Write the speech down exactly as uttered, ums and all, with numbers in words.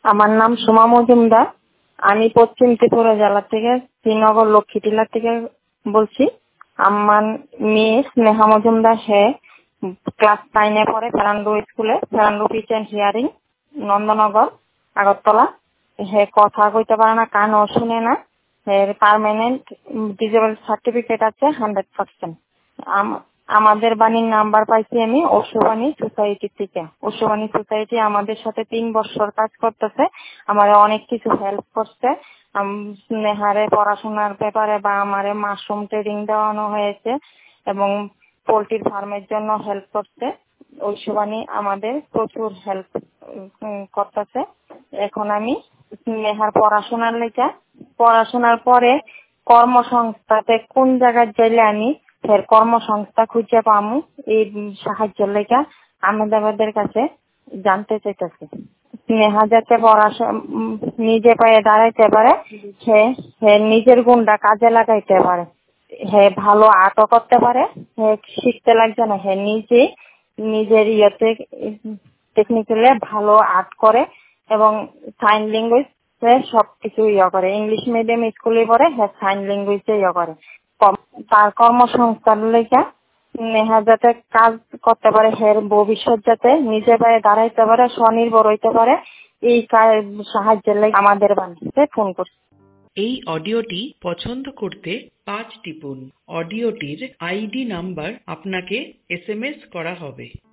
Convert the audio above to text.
আমার নাম সুমা মজুমদার। আমি পশ্চিম ত্রিপুরা জেলা থেকে শ্রীনগর লক্ষ্মীটিলা থেকে বলছি। আমার মেয়ে স্নেহা মজুমদার, হে ক্লাস নাইনে পড়ে ফেরান্ডো স্কুলে, Ferrando speech and hearing, Nandanagar, Agartala. হে কথা কইতে পারে না, কানও শুনে না। এর পার্মানেন্ট ডিজেবল সার্টিফিকেট আছে হান্ড্রেড পার্সেন্ট। আমাদের বাণীর নাম্বার পাইছি আমি অশ্ববাণী সোসাইটি থেকে। অশ্ববাণী সোসাইটি আমাদের সাথে তিন বছর কাজ করতেছে, আমার অনেক কিছু হেল্প করছে। স্নেহারে পড়াশোনার ব্যাপারে বা আমারে মাশরুম ট্রেডিং দেওয়ানো হয়েছে এবং পোল্ট্রির ফার্মের জন্য হেল্প করছে। ঐশ্ববাণী আমাদের প্রচুর হেল্প করতেছে। এখন আমি স্নেহার পড়াশোনার লেখা পড়াশোনার পরে কর্মসংস্থাতে কোন জায়গায় চাইলে আমি ফের কর্মসংস্থা খুঁজে পামু, এই সাহায্যের লেখা আমাদের কাছে জানতে চাইতেছে। স্নেহা যাতে পড়াশোনা নিজে পায়ে দাঁড়াইতে পারে, সে নিজের গুণটা কাজে লাগাইতে পারে। হে ভালো আর্টও করতে পারে, হে শিখতে লাগছে না, হে নিজে নিজের ইয়েতে টেকনিক্যালি ভালো আর্ট করে এবং সাইন ল্যাঙ্গুয়েজ সবকিছু ইয়ে করে। ইংলিশ মিডিয়াম স্কুলে পড়ে, হ্যাঁ সাইন ল্যাঙ্গুয়েজে ইয়ে করে। তার কর্মসংস্থান লেখা নেহা যাতে কাজ করতে পারে, হের ভবিষ্যৎ যাতে নিজে পায়ে দাঁড়াইতে পারে, স্বনির্ভর হইতে পারে, এই সাহায্যের লাগে আমাদের বাড়িতে ফোন করছে। এই অডিওটি পছন্দ করতে পাঁচ টিপুন। অডিওটির আইডি নাম্বার আপনাকে এস এম এস করা হবে।